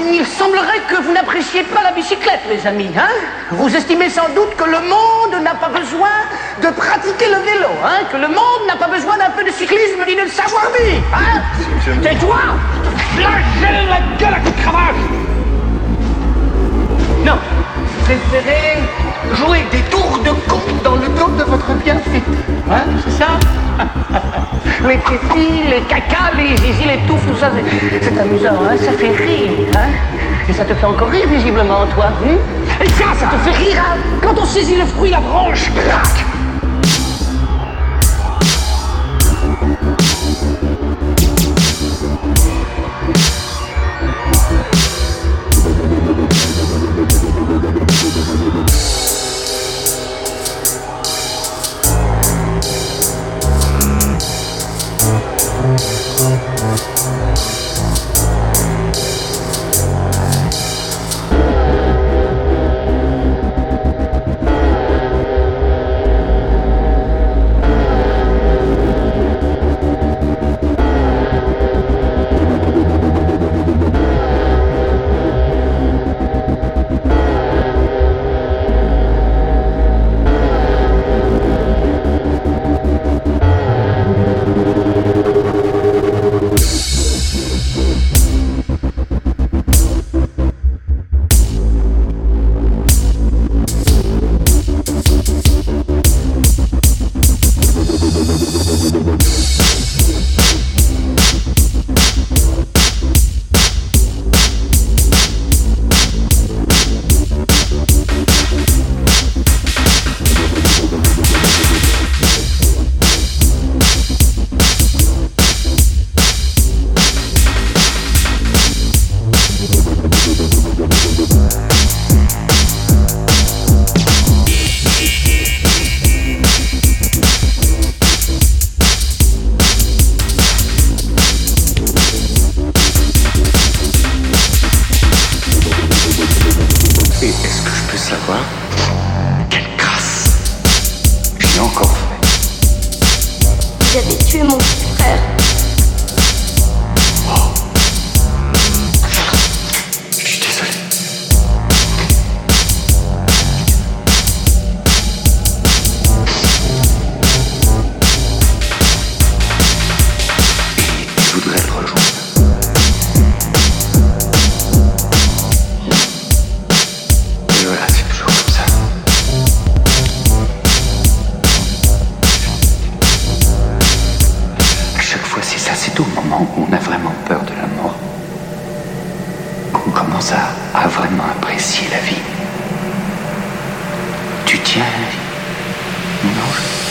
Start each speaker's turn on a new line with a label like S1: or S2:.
S1: Il semblerait que vous n'appréciez pas la bicyclette, mes amis, hein? Vous estimez sans doute que le monde n'a pas besoin de pratiquer le vélo, hein? Que le monde n'a pas besoin d'un peu de cyclisme ni de savoir-vivre, hein? Tais-toi! Flagelle la gueule à coups de cravache! Non, vous préférez jouer des tours de con dans le dos de votre bienfait, hein? C'est ça? Les tétis, les cacas, les zizi, les touffes, tout ça, c'est amusant, hein? Ça fait rire, hein? Et ça te fait encore rire, visiblement, toi, hein? Et ça te fait rire, hein? Quand on saisit le fruit, la branche, crac!
S2: À vraiment apprécier la vie. Tu tiens, mon ange?